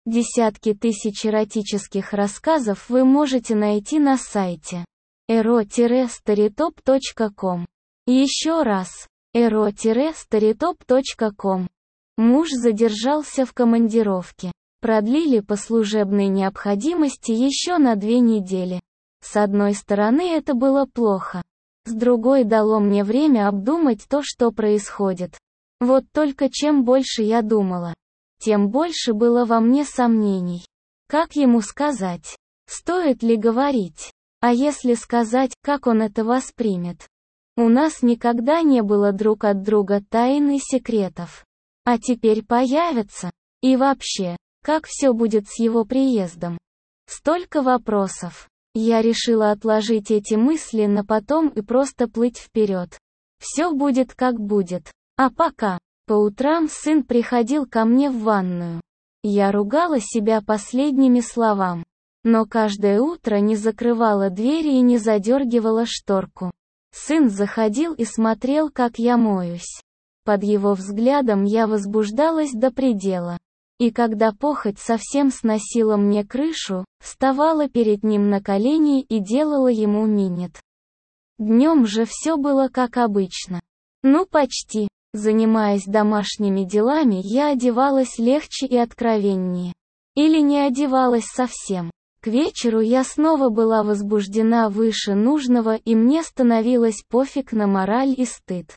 Десятки тысяч эротических рассказов вы можете найти на сайте ero-storytop.com. Еще раз, ero-storytop.com. Муж задержался в командировке. Продлили по служебной необходимости еще на 2 недели. С одной стороны, это было плохо. С другой, дало мне время обдумать то, что происходит. Вот только чем больше я думала, тем больше было во мне сомнений. Как ему сказать? Стоит ли говорить? А если сказать, как он это воспримет? У нас никогда не было друг от друга тайн и секретов. А теперь появятся. И вообще, как все будет с его приездом? Столько вопросов. Я решила отложить эти мысли на потом и просто плыть вперед. Все будет как будет. А пока, по утрам сын приходил ко мне в ванную. Я ругала себя последними словами. Но каждое утро не закрывала двери и не задергивала шторку. Сын заходил и смотрел, как я моюсь. Под его взглядом я возбуждалась до предела. И когда похоть совсем сносила мне крышу, вставала перед ним на колени и делала ему минет. Днем же все было как обычно. Ну почти. Занимаясь домашними делами, я одевалась легче и откровеннее. Или не одевалась совсем. К вечеру я снова была возбуждена выше нужного, и мне становилось пофиг на мораль и стыд.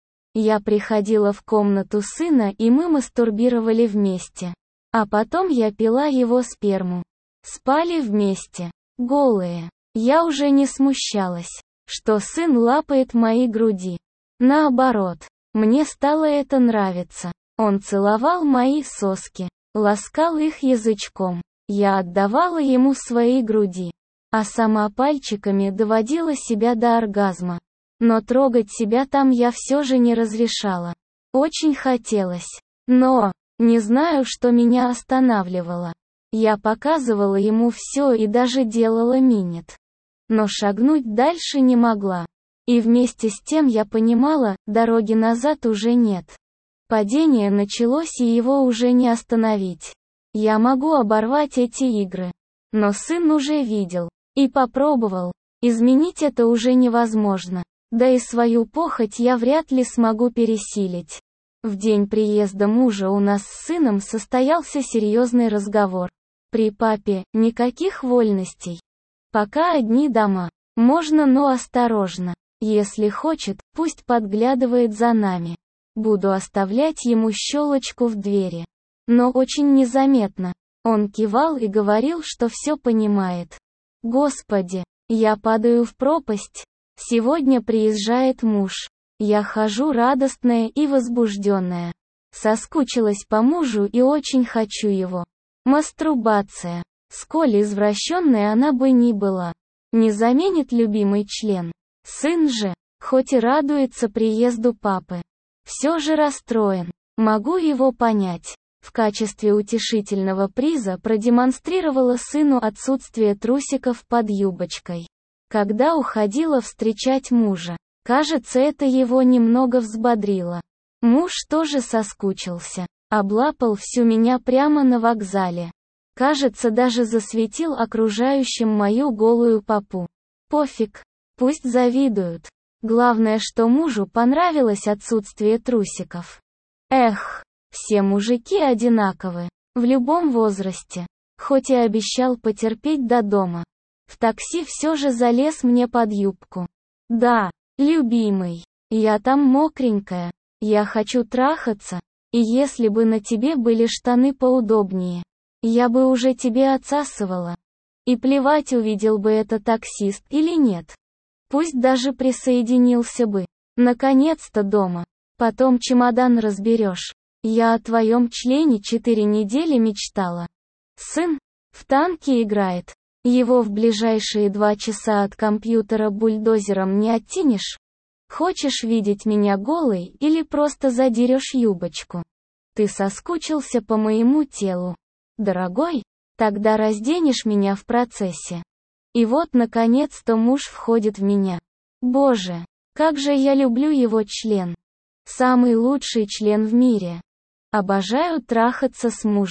Я приходила в комнату сына, и мы мастурбировали вместе. А потом я пила его сперму. Спали вместе. Голые. Я уже не смущалась, что сын лапает мои груди. Наоборот, мне стало это нравиться. Он целовал мои соски, ласкал их язычком. Я отдавала ему свои груди, а сама пальчиками доводила себя до оргазма. Но трогать себя там я все же не разрешала. Очень хотелось. Но, не знаю, что меня останавливало. Я показывала ему все и даже делала минет. Но шагнуть дальше не могла. И вместе с тем я понимала, дороги назад уже нет. Падение началось, и его уже не остановить. Я могу оборвать эти игры. Но сын уже видел. И попробовал. Изменить это уже невозможно. Да и свою похоть я вряд ли смогу пересилить. В день приезда мужа у нас с сыном состоялся серьезный разговор. При папе никаких вольностей. Пока одни дома. Можно, но осторожно. Если хочет, пусть подглядывает за нами. Буду оставлять ему щелочку в двери. Но очень незаметно. Он кивал и говорил, что все понимает. Господи, я падаю в пропасть. Сегодня приезжает муж. Я хожу радостная и возбужденная. Соскучилась по мужу и очень хочу его. Мастурбация. Сколь извращенная она бы ни была, не заменит любимый член. Сын же, хоть и радуется приезду папы, все же расстроен. Могу его понять. В качестве утешительного приза продемонстрировала сыну отсутствие трусиков под юбочкой. Когда уходила встречать мужа, кажется, это его немного взбодрило. Муж тоже соскучился. Облапал всю меня прямо на вокзале. Кажется, даже засветил окружающим мою голую попу. Пофиг. Пусть завидуют. Главное, что мужу понравилось отсутствие трусиков. Эх, все мужики одинаковы. В любом возрасте. Хоть и обещал потерпеть до дома. В такси все же залез мне под юбку. Да, любимый, я там мокренькая. Я хочу трахаться. И если бы на тебе были штаны поудобнее, я бы уже тебе отсасывала. И плевать, увидел бы это таксист или нет. Пусть даже присоединился бы. Наконец-то дома. Потом чемодан разберешь. Я о твоем члене 4 недели мечтала. Сын в танки играет. Его в ближайшие 2 часа от компьютера бульдозером не оттянешь? Хочешь видеть меня голой или просто задерешь юбочку? Ты соскучился по моему телу. Дорогой? Тогда разденешь меня в процессе. И вот наконец-то муж входит в меня. Боже, как же я люблю его член. Самый лучший член в мире. Обожаю трахаться с мужем.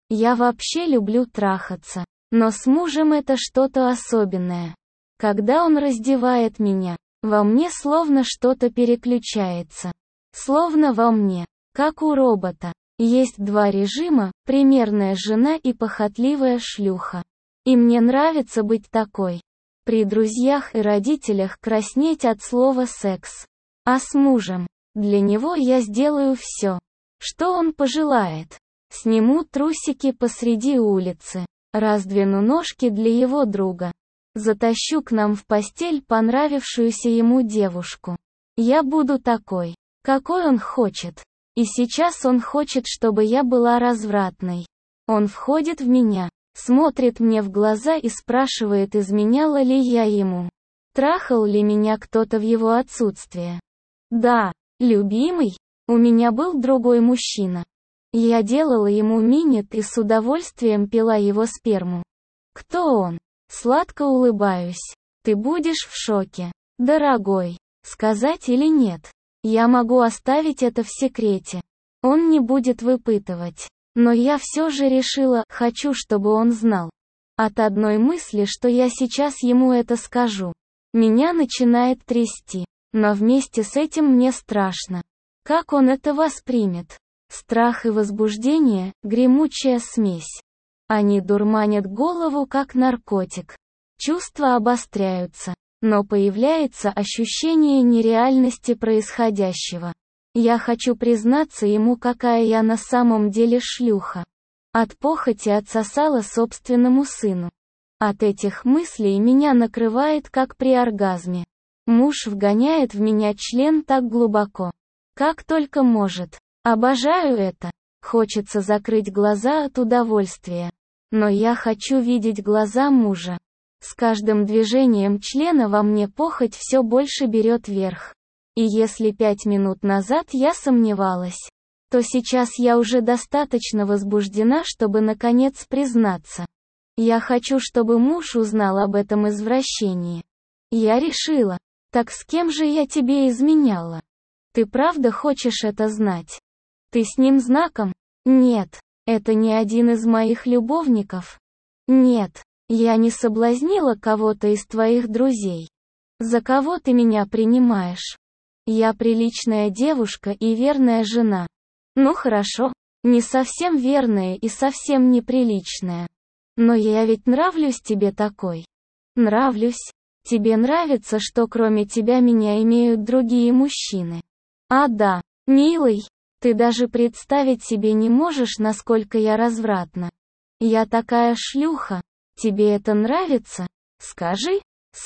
Я вообще люблю трахаться. Но с мужем это что-то особенное. Когда он раздевает меня, во мне словно что-то переключается. Словно во мне, как у робота. Есть два режима: примерная жена и похотливая шлюха. И мне нравится быть такой. При друзьях и родителях краснеть от слова «секс». А с мужем, для него я сделаю все, что он пожелает. Сниму трусики посреди улицы, раздвину ножки для его друга. Затащу к нам в постель понравившуюся ему девушку. Я буду такой, какой он хочет. И сейчас он хочет, чтобы я была развратной. Он входит в меня, смотрит мне в глаза и спрашивает, изменяла ли я ему. Трахал ли меня кто-то в его отсутствие. Да, любимый, у меня был другой мужчина. Я делала ему минет и с удовольствием пила его сперму. Кто он? Сладко улыбаюсь. Ты будешь в шоке, дорогой. Сказать или нет? Я могу оставить это в секрете. Он не будет выпытывать. Но я все же решила, хочу, чтобы он знал. От одной мысли, что я сейчас ему это скажу, меня начинает трясти. Но вместе с этим мне страшно. Как он это воспримет? Страх и возбуждение – гремучая смесь. Они дурманят голову, как наркотик. Чувства обостряются, но появляется ощущение нереальности происходящего. Я хочу признаться ему, какая я на самом деле шлюха. От похоти отсосала собственному сыну. От этих мыслей меня накрывает, как при оргазме. Муж вгоняет в меня член так глубоко, как только может. Обожаю это. Хочется закрыть глаза от удовольствия. Но я хочу видеть глаза мужа. С каждым движением члена во мне похоть все больше берет верх. И если 5 минут назад я сомневалась, то сейчас я уже достаточно возбуждена, чтобы наконец признаться. Я хочу, чтобы муж узнал об этом извращении. Я решила. Так с кем же я тебе изменяла? Ты правда хочешь это знать? Ты с ним знаком? Нет, это не один из моих любовников. Нет, я не соблазнила кого-то из твоих друзей. За кого ты меня принимаешь? Я приличная девушка и верная жена. Ну хорошо, не совсем верная и совсем неприличная. Но я ведь нравлюсь тебе такой. Нравлюсь. Тебе нравится, что кроме тебя меня имеют другие мужчины? А да, милый, ты даже представить себе не можешь, насколько я развратна. Я такая шлюха. Тебе это нравится? Скажи,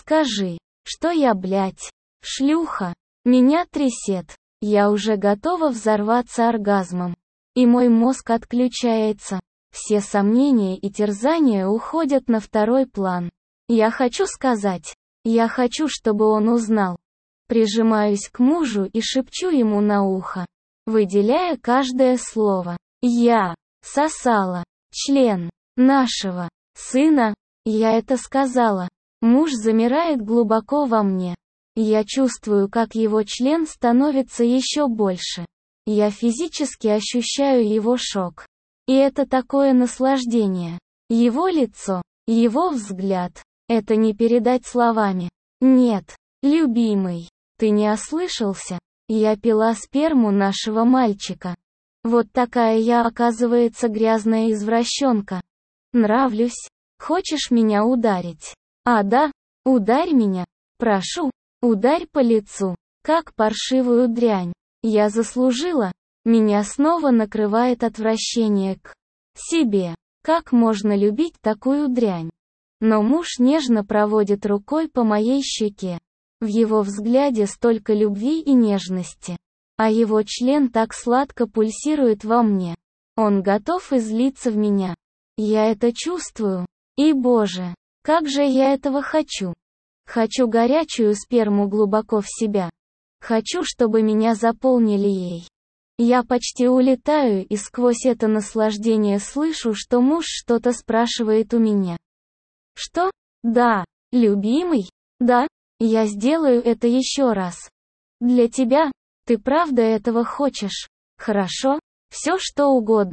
что я, блядь, шлюха. Меня трясет. Я уже готова взорваться оргазмом. И мой мозг отключается. Все сомнения и терзания уходят на второй план. Я хочу сказать. Я хочу, чтобы он узнал. Прижимаюсь к мужу и шепчу ему на ухо, выделяя каждое слово. Я сосала член нашего сына. Я это сказала. Муж замирает глубоко во мне. Я чувствую, как его член становится еще больше. Я физически ощущаю его шок. И это такое наслаждение. Его лицо, его взгляд. Это не передать словами. Нет, любимый, ты не ослышался. Я пила сперму нашего мальчика. Вот такая я, оказывается, грязная извращенка. Нравлюсь. Хочешь меня ударить? А да, ударь меня. Прошу, ударь по лицу, как паршивую дрянь. Я заслужила. Меня снова накрывает отвращение к себе. Как можно любить такую дрянь? Но муж нежно проводит рукой по моей щеке. В его взгляде столько любви и нежности. А его член так сладко пульсирует во мне. Он готов излиться в меня. Я это чувствую. И боже, как же я этого хочу. Хочу горячую сперму глубоко в себя. Хочу, чтобы меня заполнили ей. Я почти улетаю и сквозь это наслаждение слышу, что муж что-то спрашивает у меня. Что? Да, любимый? Да, я сделаю это еще раз. Для тебя? Ты правда этого хочешь? Хорошо, все что угодно.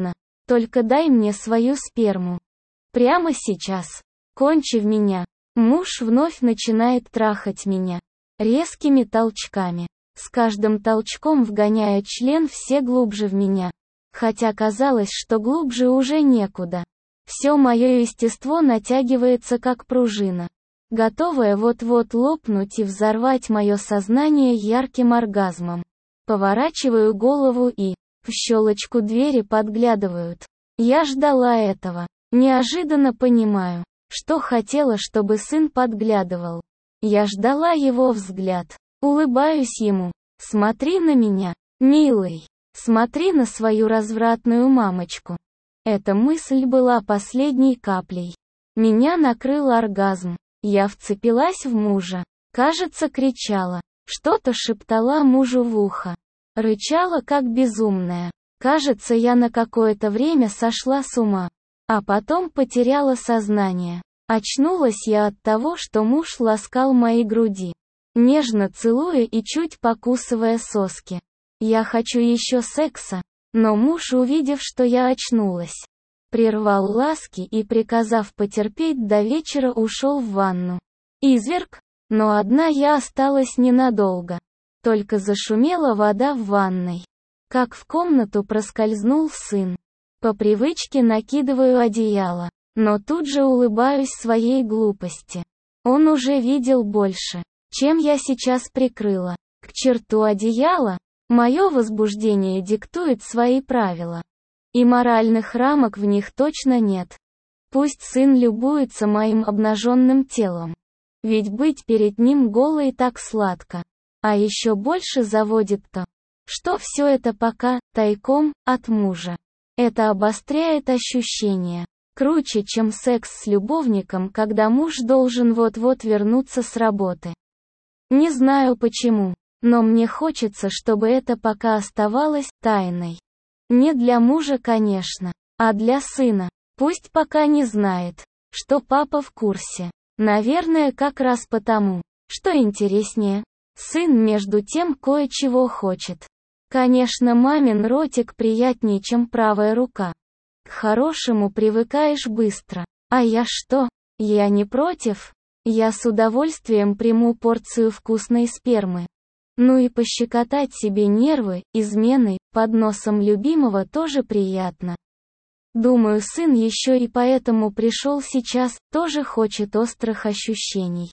Только дай мне свою сперму. Прямо сейчас. Кончи в меня. Муж вновь начинает трахать меня. Резкими толчками. С каждым толчком вгоняя член все глубже в меня. Хотя казалось, что глубже уже некуда. Все мое естество натягивается как пружина, готовая вот-вот лопнуть и взорвать мое сознание ярким оргазмом. Поворачиваю голову и, в щелочку двери подглядывают. Я ждала этого. Неожиданно понимаю, что хотела, чтобы сын подглядывал. Я ждала его взгляд. Улыбаюсь ему. Смотри на меня, милый. Смотри на свою развратную мамочку. Эта мысль была последней каплей. Меня накрыл оргазм. Я вцепилась в мужа. Кажется, кричала. Что-то шептала мужу в ухо. Рычала как безумная. Кажется, я на какое-то время сошла с ума. А потом потеряла сознание. Очнулась я от того, что муж ласкал мои груди, нежно целуя и чуть покусывая соски. Я хочу еще секса, но муж, увидев, что я очнулась, прервал ласки и, приказав потерпеть до вечера, ушел в ванну. Изверг, но одна я осталась ненадолго. Только зашумела вода в ванной. Как в комнату проскользнул сын. По привычке накидываю одеяло, но тут же улыбаюсь своей глупости. Он уже видел больше, чем я сейчас прикрыла. К черту одеяло, мое возбуждение диктует свои правила. И моральных рамок в них точно нет. Пусть сын любуется моим обнаженным телом. Ведь быть перед ним голой так сладко. А еще больше заводит то, что все это пока тайком от мужа. Это обостряет ощущения. Круче, чем секс с любовником, когда муж должен вот-вот вернуться с работы. Не знаю почему, но мне хочется, чтобы это пока оставалось тайной. Не для мужа, конечно, а для сына. Пусть пока не знает, что папа в курсе. Наверное, как раз потому, что интереснее. Сын между тем кое-чего хочет. Конечно, мамин ротик приятнее, чем правая рука. К хорошему привыкаешь быстро. А я что? Я не против. Я с удовольствием приму порцию вкусной спермы. Ну и пощекотать себе нервы, изменой, под носом любимого тоже приятно. Думаю, сын еще и поэтому пришел сейчас, тоже хочет острых ощущений.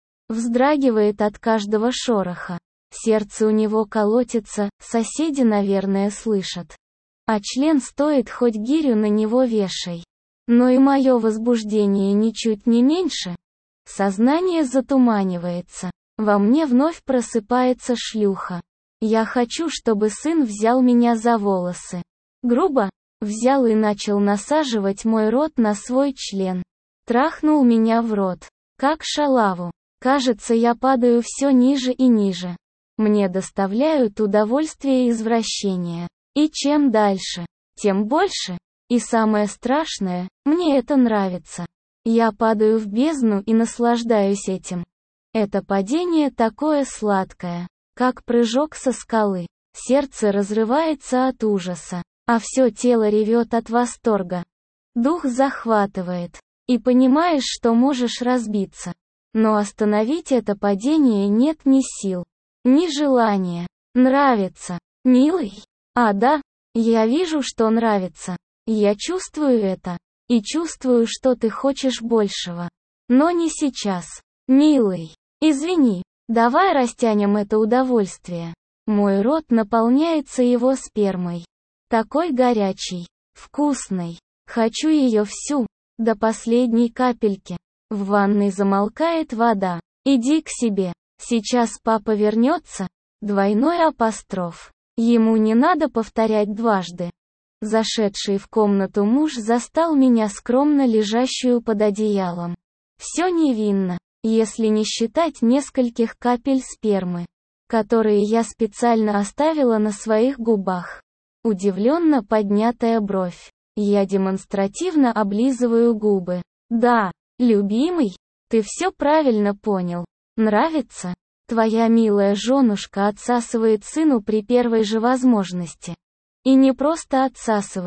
Вздрагивает от каждого шороха. Сердце у него колотится, соседи, наверное, слышат. А член стоит, хоть гирю на него вешай. Но и мое возбуждение ничуть не меньше. Сознание затуманивается. Во мне вновь просыпается шлюха. Я хочу, чтобы сын взял меня за волосы. Грубо взял и начал насаживать мой рот на свой член. Трахнул меня в рот, как шалаву. Кажется, я падаю все ниже и ниже. Мне доставляют удовольствие извращения. И чем дальше, тем больше. И самое страшное, мне это нравится. Я падаю в бездну и наслаждаюсь этим. Это падение такое сладкое, как прыжок со скалы. Сердце разрывается от ужаса, а все тело ревет от восторга. Дух захватывает. И понимаешь, что можешь разбиться. Но остановить это падение нет ни сил, ни желания. Нравится, милый? А да, я вижу, что нравится. Я чувствую это. И чувствую, что ты хочешь большего. Но не сейчас. Милый, извини, давай растянем это удовольствие. Мой рот наполняется его спермой. Такой горячий, вкусный. Хочу ее всю, до последней капельки. В ванной замолкает вода. Иди к себе. Сейчас папа вернется. Двойной апостроф. Ему не надо повторять дважды. Зашедший в комнату муж застал меня скромно лежащую под одеялом. Все невинно, если не считать нескольких капель спермы, которые я специально оставила на своих губах. Удивленно поднятая бровь. Я демонстративно облизываю губы. Да, любимый, ты все правильно понял. Нравится? Твоя милая женушка отсасывает сыну при первой же возможности. И не просто отсасывает,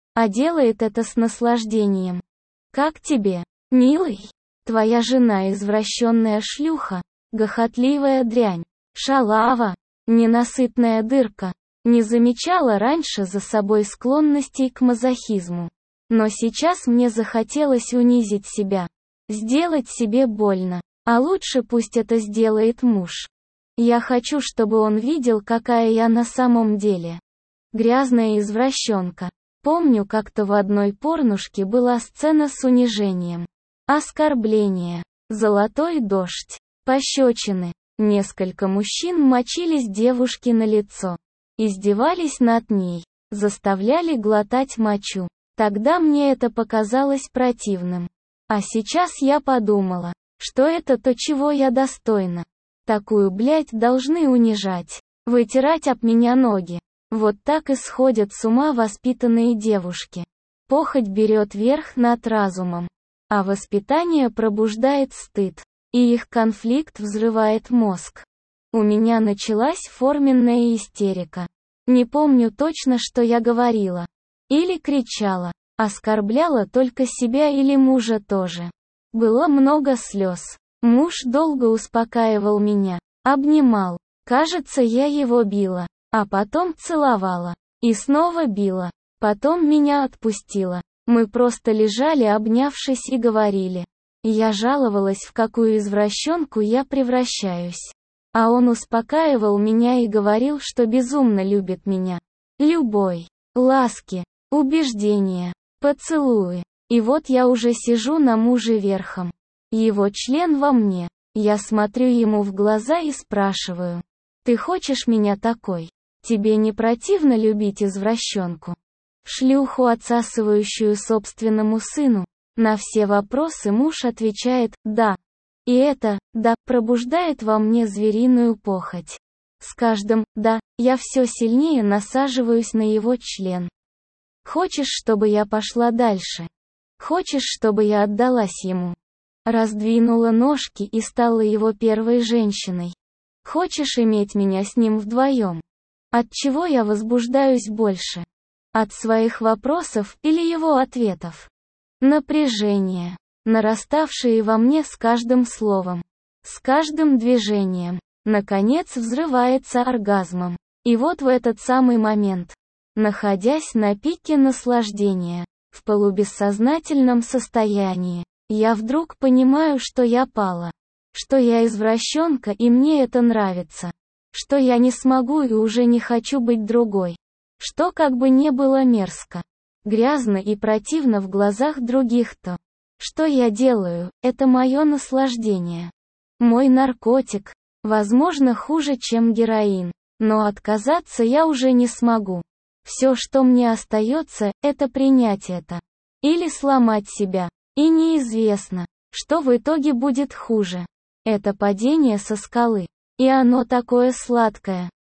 а делает это с наслаждением. Как тебе, милый? Твоя жена извращенная шлюха, гохотливая дрянь, шалава, ненасытная дырка. Не замечала раньше за собой склонностей к мазохизму. Но сейчас мне захотелось унизить себя, сделать себе больно, а лучше пусть это сделает муж. Я хочу, чтобы он видел, какая я на самом деле. Грязная извращенка. Помню, как-то в одной порнушке была сцена с унижением. Оскорбление. Золотой дождь. Пощечины. Несколько мужчин мочились девушке на лицо. Издевались над ней. Заставляли глотать мочу. Тогда мне это показалось противным. А сейчас я подумала, что это то, чего я достойна. Такую блядь должны унижать. Вытирать об меня ноги. Вот так и сходят с ума воспитанные девушки. Похоть берет верх над разумом. А воспитание пробуждает стыд. И их конфликт взрывает мозг. У меня началась форменная истерика. Не помню точно, что я говорила. Или кричала. Оскорбляла только себя или мужа тоже. Было много слез. Муж долго успокаивал меня. Обнимал. Кажется, я его била. А потом целовала. И снова била. Потом меня отпустила. Мы просто лежали, обнявшись, и говорили. Я жаловалась, в какую извращенку я превращаюсь. А он успокаивал меня и говорил, что безумно любит меня. Любовь, ласки, убеждения, поцелуи. И вот я уже сижу на муже верхом. Его член во мне. Я смотрю ему в глаза и спрашиваю. Ты хочешь меня такой? Тебе не противно любить извращенку? Шлюху, отсасывающую собственному сыну? На все вопросы муж отвечает «да». И это «да» пробуждает во мне звериную похоть. С каждым «да» я все сильнее насаживаюсь на его член. Хочешь, чтобы я пошла дальше? Хочешь, чтобы я отдалась ему? Раздвинула ножки и стала его первой женщиной. Хочешь иметь меня с ним вдвоем? От чего я возбуждаюсь больше? От своих вопросов или его ответов? Напряжение, нараставшее во мне с каждым словом, с каждым движением, наконец взрывается оргазмом. И вот в этот самый момент, находясь на пике наслаждения, в полубессознательном состоянии, я вдруг понимаю, что я пала, что я извращенка и мне это нравится, что я не смогу и уже не хочу быть другой, что как бы не было мерзко, грязно и противно в глазах других, то, что я делаю, это мое наслаждение. Мой наркотик, возможно, хуже, чем героин, но отказаться я уже не смогу. Все, что мне остается, это принять это. Или сломать себя. И неизвестно, что в итоге будет хуже. Это падение со скалы. И оно такое сладкое.